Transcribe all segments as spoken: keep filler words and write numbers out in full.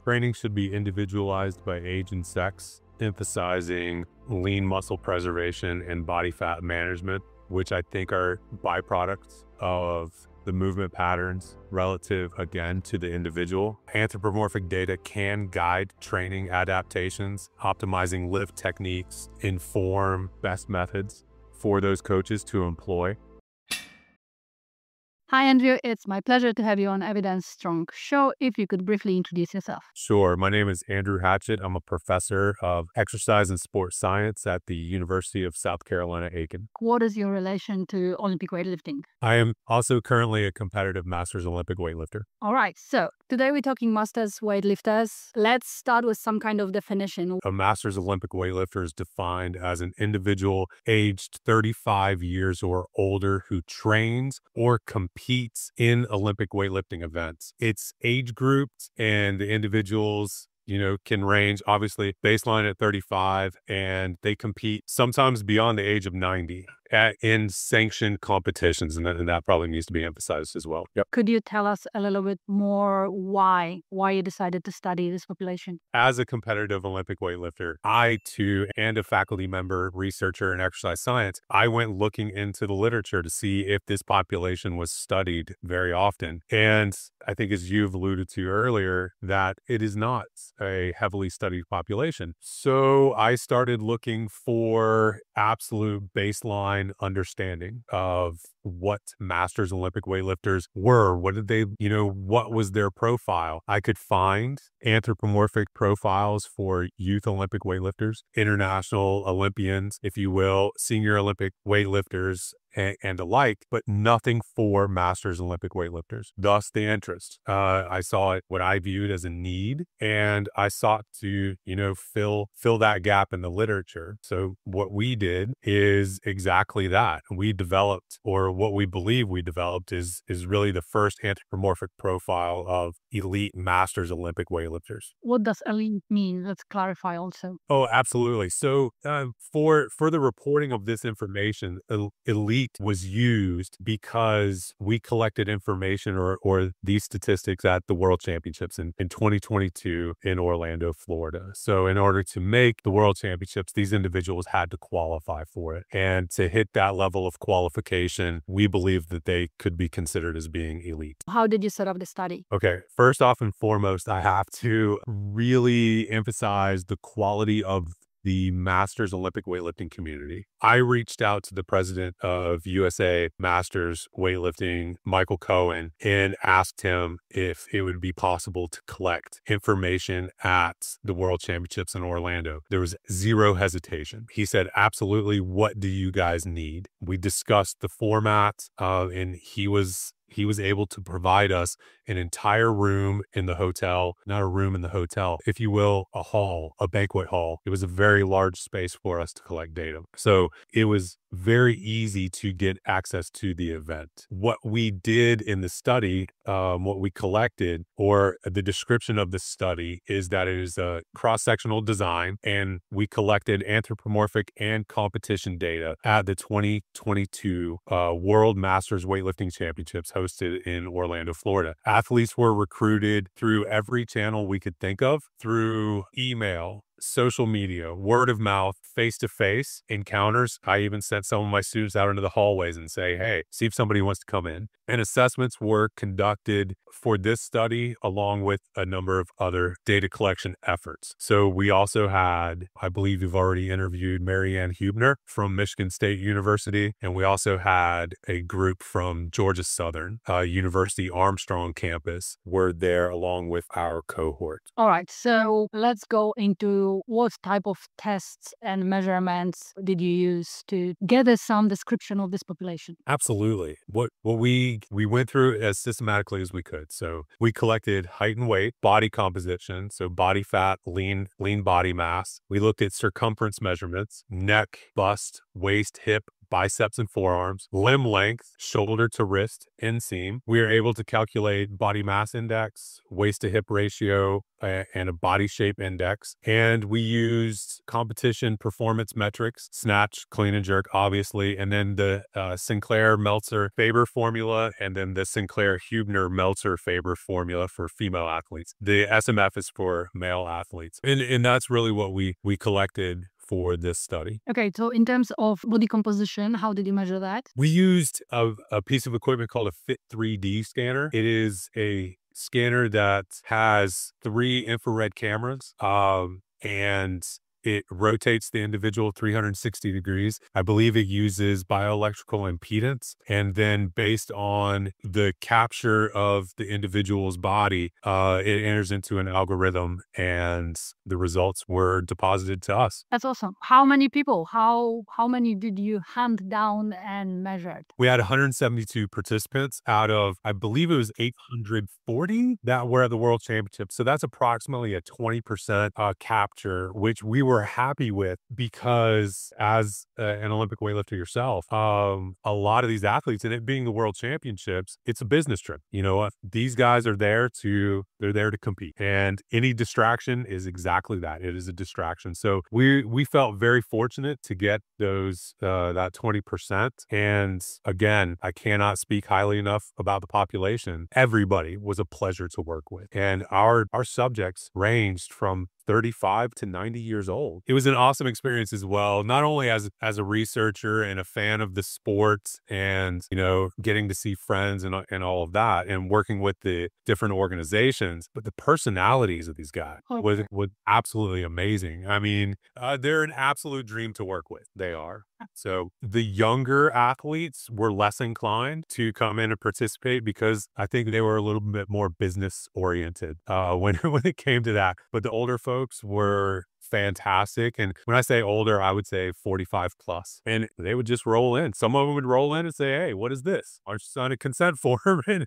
Training should be individualized by age and sex, emphasizing lean muscle preservation and body fat management, which I think are byproducts of the movement patterns relative, again, to the individual. Anthropomorphic data can guide training adaptations, optimizing lift techniques, inform best methods for those coaches to employ. Hi, Andrew. It's my pleasure to have you on Evidence Strong Show. If you could briefly introduce yourself. Sure. My name is Andrew Hatchett. I'm a professor of exercise and sports science at the University of South Carolina, Aiken. What is your relation to Olympic weightlifting? I am also currently a competitive Masters Olympic weightlifter. All right. So today we're talking Masters weightlifters. Let's start with some kind of definition. A Masters Olympic weightlifter is defined as an individual aged thirty-five years or older who trains or competes in Olympic weightlifting events. It's age grouped, and the individuals, you know, can range obviously baseline at thirty-five, and they compete sometimes beyond the age of ninety at, in sanctioned competitions. And that, and that probably needs to be emphasized as well. Yep. Could you tell us a little bit more why, why you decided to study this population? As a competitive Olympic weightlifter, I too, and a faculty member, researcher in exercise science, I went looking into the literature to see if this population was studied very often. And I think, as you've alluded to earlier, that it is not a heavily studied population. So I started looking for absolute baseline understanding of what Masters Olympic weightlifters were. What did they, you know, what was their profile? I could find anthropomorphic profiles for youth Olympic weightlifters, international Olympians, if you will, senior Olympic weightlifters, and, and alike, but nothing for Masters Olympic weightlifters. Thus the interest. Uh, I saw it, what I viewed as a need, and I sought to, you know, fill fill that gap in the literature. So what we did is exactly that. We developed, or what we believe we developed, is is really the first anthropomorphic profile of elite Masters Olympic weightlifters. What does elite mean? Let's clarify also. Oh, absolutely. So uh, for for the reporting of this information, el- elite was used because we collected information or or these statistics at the World Championships in, in twenty twenty-two in Orlando, Florida. So in order to make the World Championships, these individuals had to qualify for it. And to hit that level of qualification, we believe that they could be considered as being elite. How did you set up the study? Okay, first off and foremost, I have to really emphasize the quality of the Masters Olympic weightlifting community. I reached out to the president of U S A Masters Weightlifting, Michael Cohen, and asked him if it would be possible to collect information at the World Championships in Orlando. There was zero hesitation. He said, absolutely, what do you guys need? We discussed the format, uh, and he was He was able to provide us an entire room in the hotel, not a room in the hotel, if you will, a hall, a banquet hall. It was a very large space for us to collect data. So it was very easy to get access to the event. What we did in the study, um, what we collected, or the description of the study, is that it is a cross-sectional design, and we collected anthropomorphic and competition data at the twenty twenty-two uh, World Masters Weightlifting Championships hosted in Orlando, Florida. Athletes were recruited through every channel we could think of, through email, social media, word of mouth, face-to-face encounters. I even sent some of my students out into the hallways and say, hey, see if somebody wants to come in. And assessments were conducted for this study along with a number of other data collection efforts. So we also had, I believe you've already interviewed Marianne Hubner from Michigan State University, and we also had a group from Georgia Southern uh, University Armstrong campus were there along with our cohort. All right, so let's go into what type of tests and measurements did you use to gather some description of this population? Absolutely. What what we we went through as systematically as we could. So we collected height and weight, body composition, so body fat, lean lean body mass. We looked at circumference measurements, neck, bust, waist, hip, biceps and forearms, limb length, shoulder to wrist, inseam. We are able to calculate body mass index, waist to hip ratio, uh, and a body shape index. And we used competition performance metrics, snatch, clean and jerk, obviously, and then the uh, Sinclair Meltzer Faber formula, and then the Sinclair Hubner Meltzer Faber formula for female athletes. The S M F is for male athletes. And, and that's really what we, we collected for this study. Okay, so in terms of body composition, how did you measure that? We used a, a piece of equipment called a Fit three D scanner. It is a scanner that has three infrared cameras, um, and it rotates the individual three hundred sixty degrees. I believe it uses bioelectrical impedance. And then based on the capture of the individual's body, uh, it enters into an algorithm and the results were deposited to us. That's awesome. How many people, how how many did you hand down and measured? We had one hundred seventy-two participants out of, I believe it was eight hundred forty that were at the World Championship. So that's approximately a twenty percent uh, capture, which we were happy with because as uh, an Olympic weightlifter yourself, um, a lot of these athletes, and it being the World Championships, it's a business trip. You know, uh, these guys are there to, they're there to compete, and any distraction is exactly that. It is a distraction. So we, we felt very fortunate to get those, uh, that twenty percent. And again, I cannot speak highly enough about the population. Everybody was a pleasure to work with. And our, our subjects ranged from thirty-five to ninety years old. It was an awesome experience as well, not only as as a researcher and a fan of the sport and, you know, getting to see friends and, and all of that and working with the different organizations, but the personalities of these guys was, was absolutely amazing. I mean, uh, they're an absolute dream to work with. They are. So the younger athletes were less inclined to come in and participate because I think they were a little bit more business oriented uh, when, when it came to that. But the older folks were fantastic. And when I say older, I would say forty-five plus. And they would just roll in. Some of them would roll in and say, hey, what is this? Aren't you signing a consent form? And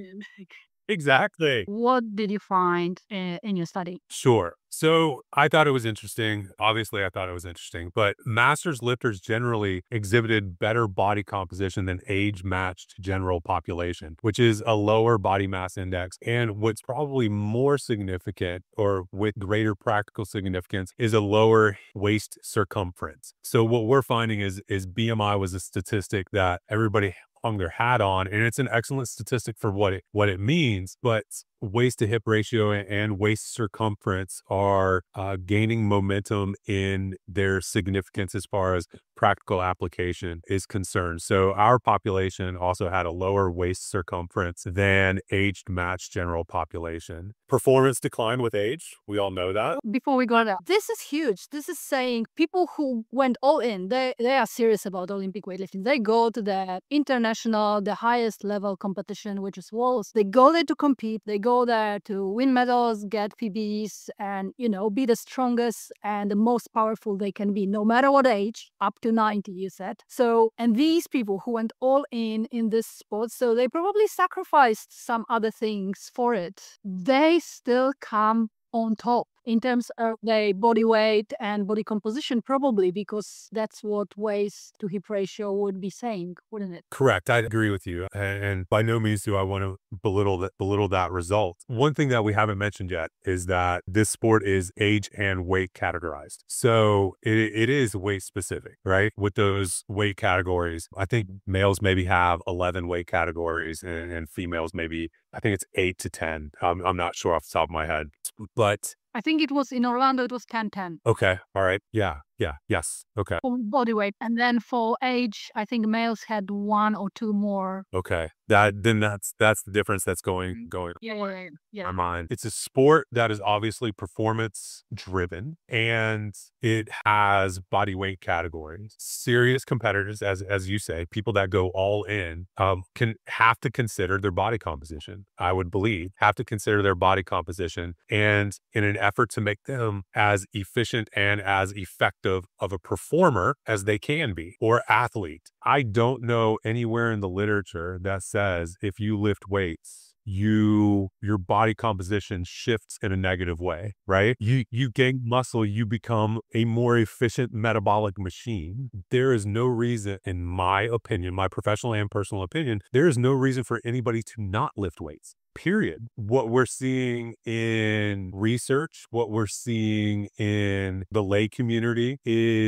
exactly. What did you find uh, in your study? Sure. So I thought it was interesting. Obviously, I thought it was interesting, but masters lifters generally exhibited better body composition than age-matched general population, which is a lower body mass index. And what's probably more significant or with greater practical significance is a lower waist circumference. So what we're finding is, is B M I was a statistic that everybody hung their hat on, and it's an excellent statistic for what it what it means, but waist to hip ratio and waist circumference are uh, gaining momentum in their significance as far as practical application is concerned. So our population also had a lower waist circumference than aged matched general population. Performance declined with age. We all know that. Before we go there, this is huge. This is saying people who went all in, they, they are serious about Olympic weightlifting. They go to the international, the highest level competition, which is Worlds. They go there to compete. They go there to win medals, get P Bs, and, you know, be the strongest and the most powerful they can be, no matter what age, up to ninety, you said. So, and these people who went all in in this sport, so they probably sacrificed some other things for it. They still come on top in terms of their body weight and body composition, probably because that's what waist to hip ratio would be saying, wouldn't it? Correct. I agree with you. And, and by no means do I want to belittle that, belittle that result. One thing that we haven't mentioned yet is that this sport is age and weight categorized. So it, it is weight specific, right? With those weight categories, I think males maybe have eleven weight categories and, and females maybe, I think it's eight to ten. Um, I'm not sure off the top of my head, but I think it was in Orlando, it was ten ten. Okay. All right. Yeah. Yeah. Yes. Okay. For body weight. And then for age, I think males had one or two more. Okay. That then that's that's the difference that's going going Yeah, yeah, yeah. my mind. It's a sport that is obviously performance driven and it has body weight categories. Serious competitors, as as you say, people that go all in, um, can have to consider their body composition. I would believe have to consider their body composition, and in an effort to make them as efficient and as effective of a performer as they can be, or athlete. I don't know anywhere in the literature that says if you lift weights you your body composition shifts in a negative way, right? You you gain muscle, you become a more efficient metabolic machine. There is no reason, in my opinion, my professional and personal opinion, there is no reason for anybody to not lift weights. Period. What we're seeing in research, what we're seeing in the lay community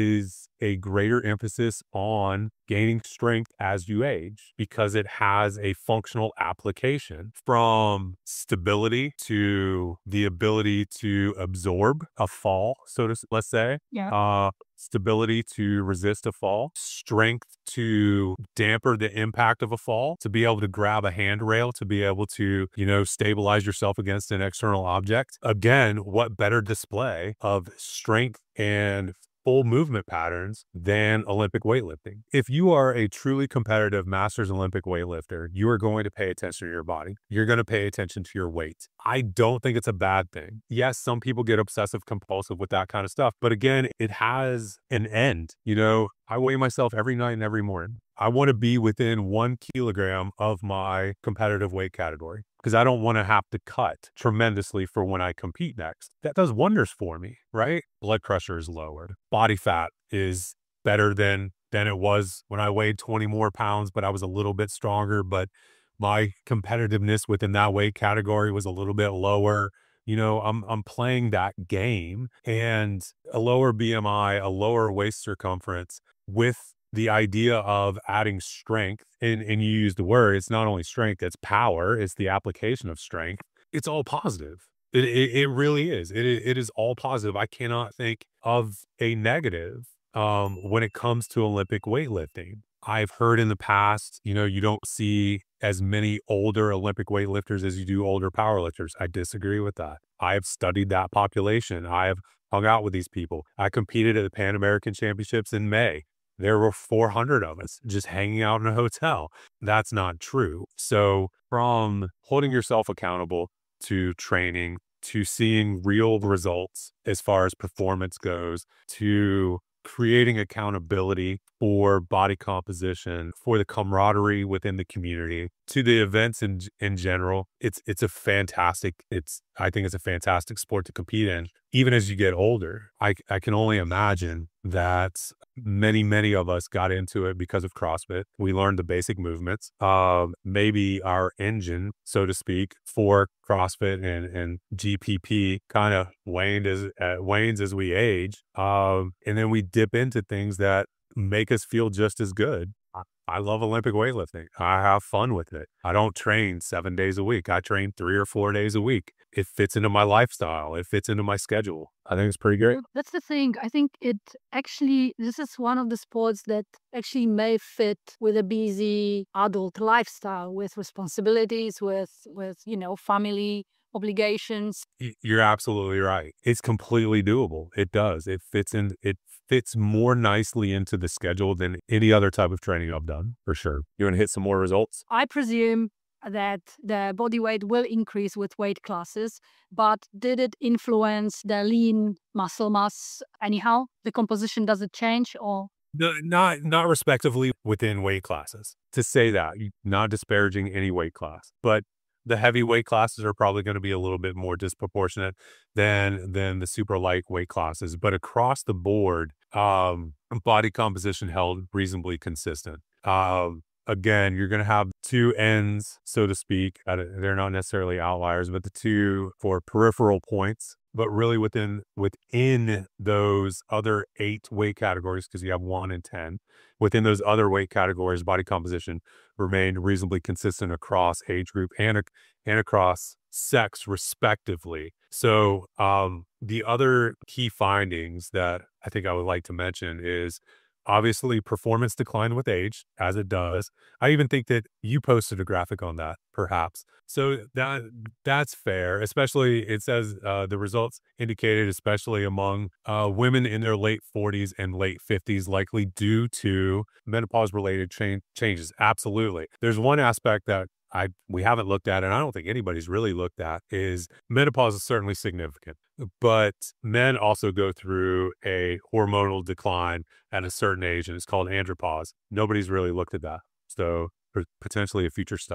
is a greater emphasis on gaining strength as you age because it has a functional application from stability to the ability to absorb a fall, so to s- let's say. Yeah. Uh, stability to resist a fall, strength to damper the impact of a fall, to be able to grab a handrail, to be able to, you know, stabilize yourself against an external object. Again, what better display of strength and full movement patterns than Olympic weightlifting? If you are a truly competitive Masters Olympic weightlifter, you are going to pay attention to your body. You're going to pay attention to your weight. I don't think it's a bad thing. Yes, some people get obsessive compulsive with that kind of stuff, but again, it has an end. You know, I weigh myself every night and every morning. I want to be within one kilogram of my competitive weight category because I don't want to have to cut tremendously for when I compete next. That does wonders for me, right? Blood pressure is lowered. Body fat is better than than it was when I weighed twenty more pounds, but I was a little bit stronger, but my competitiveness within that weight category was a little bit lower. You know, I'm I'm playing that game, and a lower B M I, a lower waist circumference with the idea of adding strength, and, and you use the word, it's not only strength, it's power, it's the application of strength. It's all positive. It, it, it really is. It, it is all positive. I cannot think of a negative um, when it comes to Olympic weightlifting. I've heard in the past, you know, you don't see as many older Olympic weightlifters as you do older powerlifters. I disagree with that. I have studied that population. I have hung out with these people. I competed at the Pan American Championships in May. There were four hundred of us just hanging out in a hotel. That's not true. So from holding yourself accountable to training, to seeing real results as far as performance goes, to creating accountability for body composition, for the camaraderie within the community, to the events in in general. It's it's a fantastic, it's I think it's a fantastic sport to compete in. Even as you get older, I I can only imagine that many, many of us got into it because of CrossFit. We learned the basic movements. Um, maybe our engine, so to speak, for CrossFit and, and G P P kind of waned as uh, wanes as we age. Um, and then we dip into things that make us feel just as good. I I love Olympic weightlifting. I have fun with it. I don't train seven days a week. I train three or four days a week. It fits into my lifestyle. It fits into my schedule. I think it's pretty great. Well, that's the thing. I think it actually, this is one of the sports that actually may fit with a busy adult lifestyle with responsibilities, with, with, you know, family obligations. Y- You're absolutely right. It's completely doable. It does. It fits in. It fits more nicely into the schedule than any other type of training I've done, for sure. You want to hit some more results? I presume that the body weight will increase with weight classes, but did it influence the lean muscle mass anyhow? The composition, does it change or? No, not not respectively within weight classes. To say that, you- not disparaging any weight class, but the heavyweight classes are probably going to be a little bit more disproportionate than than the super lightweight classes. But across the board, um, body composition held reasonably consistent. Um, again, you're going to have two ends, so to speak. uh, They're not necessarily outliers, but the two for peripheral points. But really within within those other eight weight categories, because you have one and ten, within those other weight categories, body composition remained reasonably consistent across age group and ac- and across sex, respectively. So um, the other key findings that I think I would like to mention is obviously performance declined with age, as it does. I even think that you posted a graphic on that, perhaps. So that that's fair, especially it says uh, the results indicated, especially among uh, women in their late forties and late fifties, likely due to menopause related cha- changes. Absolutely. There's one aspect that I we haven't looked at, and I don't think anybody's really looked at, is menopause is certainly significant, but men also go through a hormonal decline at a certain age, and it's called andropause. Nobody's really looked at that. So, potentially a future study.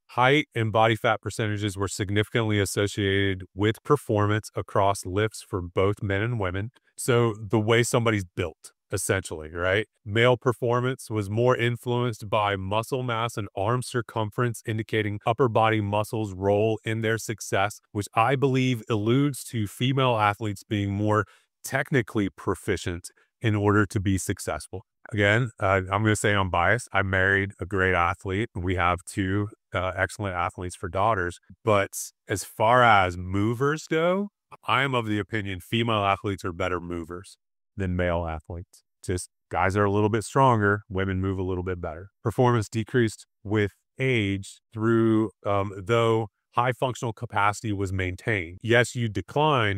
Height and body fat percentages were significantly associated with performance across lifts for both men and women. So the way somebody's built, essentially, right? Male performance was more influenced by muscle mass and arm circumference, indicating upper body muscles' role in their success, which I believe alludes to female athletes being more technically proficient in order to be successful. Again, uh, I'm going to say I'm biased. I married a great athlete. We have two uh, excellent athletes for daughters. But as far as movers go, I am of the opinion female athletes are better movers than male athletes. Just guys are a little bit stronger. Women move a little bit better. Performance decreased with age through, um, though high functional capacity was maintained. Yes, you decline,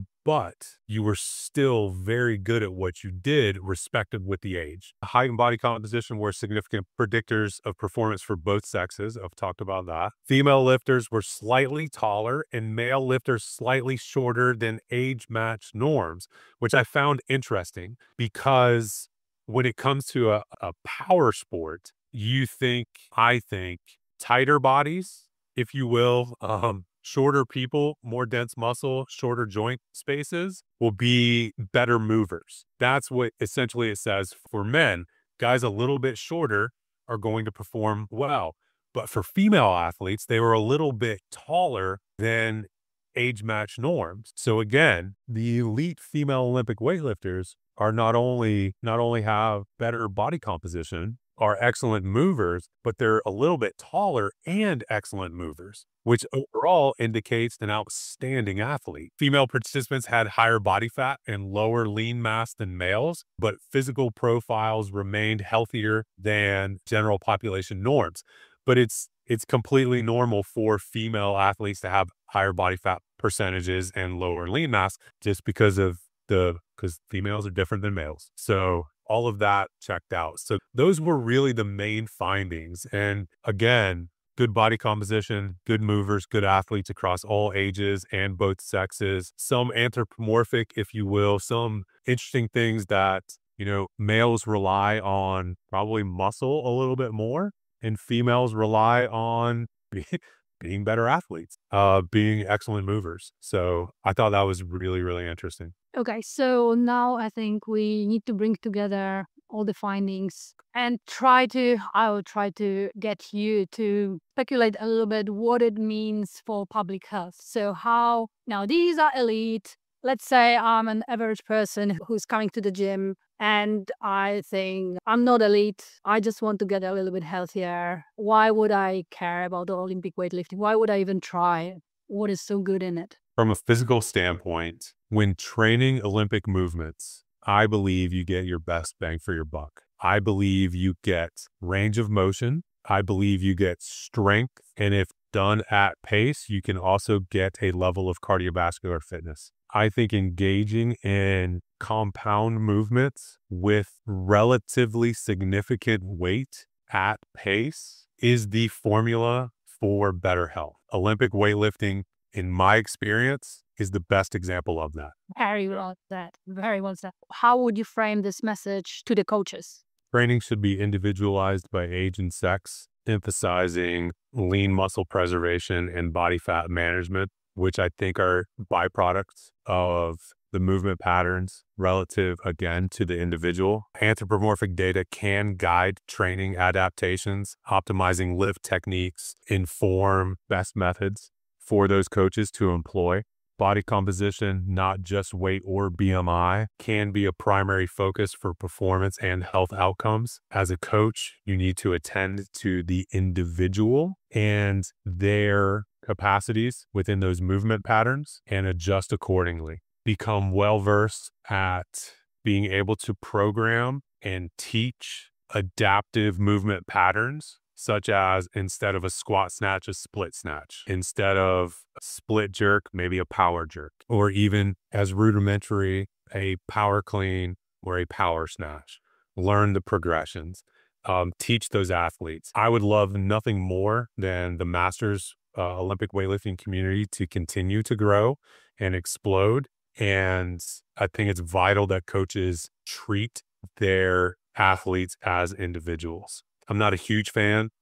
but you were still very good at what you did, respective with the age. Height and body composition were significant predictors of performance for both sexes. I've talked about that. Female lifters were slightly taller and male lifters slightly shorter than age-matched norms, which I found interesting because when it comes to a, a power sport, you think, I think, tighter bodies, if you will, um, shorter people, more dense muscle, shorter joint spaces will be better movers. That's what essentially it says for men. Guys a little bit shorter are going to perform well. But for female athletes, they were a little bit taller than age match norms. So again, the elite female Olympic weightlifters are not only not only have better body composition, are excellent movers, but they're a little bit taller and excellent movers, which overall indicates an outstanding athlete. Female participants had higher body fat and lower lean mass than males, but physical profiles remained healthier than general population norms. But it's it's completely normal for female athletes to have higher body fat percentages and lower lean mass just because of the because females are different than males. So all of that checked out. So those were really the main findings. And again, good body composition, good movers, good athletes across all ages and both sexes, some anthropomorphic, if you will, some interesting things that, you know, males rely on probably muscle a little bit more and females rely on being, being better athletes, uh, being excellent movers. So I thought that was really, really interesting. Okay, so now I think we need to bring together all the findings and try to, I will try to get you to speculate a little bit what it means for public health. So how, now these are elite. Let's say I'm an average person who's coming to the gym and I think I'm not elite. I just want to get a little bit healthier. Why would I care about the Olympic weightlifting? Why would I even try? What is so good in it? From a physical standpoint, when training Olympic movements, I believe you get your best bang for your buck. I believe you get range of motion. I believe you get strength. And if done at pace, you can also get a level of cardiovascular fitness. I think engaging in compound movements with relatively significant weight at pace is the formula for better health. Olympic weightlifting, in my experience, is the best example of that. Very well said. Very well said. How would you frame this message to the coaches? Training should be individualized by age and sex, emphasizing lean muscle preservation and body fat management, which I think are byproducts of the movement patterns relative, again, to the individual. Anthropomorphic data can guide training adaptations, optimizing lift techniques, inform best methods for those coaches to employ. Body composition, not just weight or B M I, can be a primary focus for performance and health outcomes. As a coach, you need to attend to the individual and their capacities within those movement patterns and adjust accordingly. Become well-versed at being able to program and teach adaptive movement patterns, such as instead of a squat snatch, a split snatch, instead of a split jerk, maybe a power jerk, or even as rudimentary, a power clean or a power snatch. Learn the progressions, um, teach those athletes. I would love nothing more than the Masters uh, Olympic weightlifting community to continue to grow and explode. And I think it's vital that coaches treat their athletes as individuals. I'm not a huge fan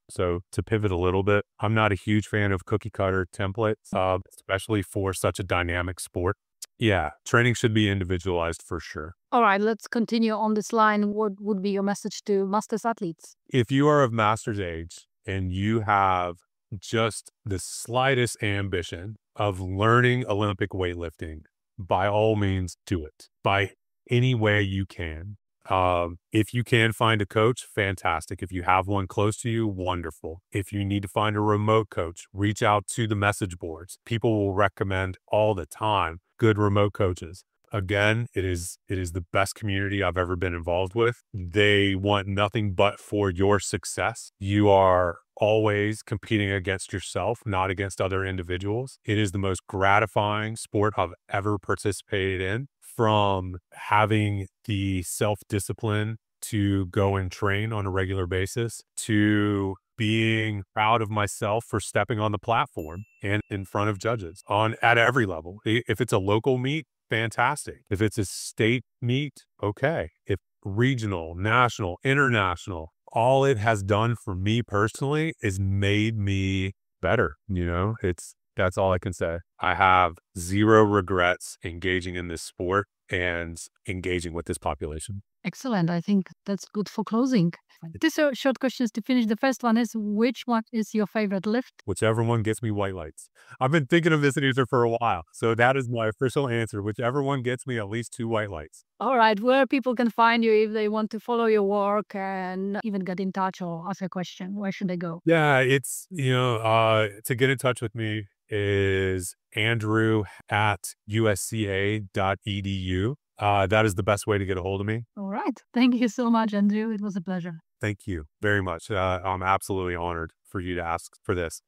So to pivot a little bit, I'm not a huge fan of cookie cutter templates, uh, especially for such a dynamic sport. Yeah, training should be individualized for sure. All right, let's continue on this line. What would be your message to masters athletes? If you are of master's age and you have just the slightest ambition of learning Olympic weightlifting, by all means, do it by any way you can. Um, if you can find a coach, fantastic. If you have one close to you, wonderful. If you need to find a remote coach, reach out to the message boards. People will recommend all the time good remote coaches. Again, it is it is the best community I've ever been involved with. They want nothing but for your success. You are always competing against yourself, not against other individuals. It is the most gratifying sport I've ever participated in, from having the self-discipline to go and train on a regular basis, to being proud of myself for stepping on the platform and in front of judges on at every level. If it's a local meet, fantastic. If it's a state meet, okay. If regional, national, international, all it has done for me personally is made me better. You know, it's, that's all I can say. I have zero regrets engaging in this sport and engaging with this population. Excellent. I think that's good for closing. These are short questions to finish. The first one is, which one is your favorite lift? Whichever one gets me white lights. I've been thinking of this answer for a while. So that is my official answer. Whichever one gets me at least two white lights. All right. Where people can find you if they want to follow your work and even get in touch or ask a question, where should they go? Yeah, it's, you know, uh, to get in touch with me is Andrew at U S C A dot E D U. Uh, that is the best way to get a hold of me. All right. Thank you so much, Andrew. It was a pleasure. Thank you very much. Uh, I'm absolutely honored for you to ask for this.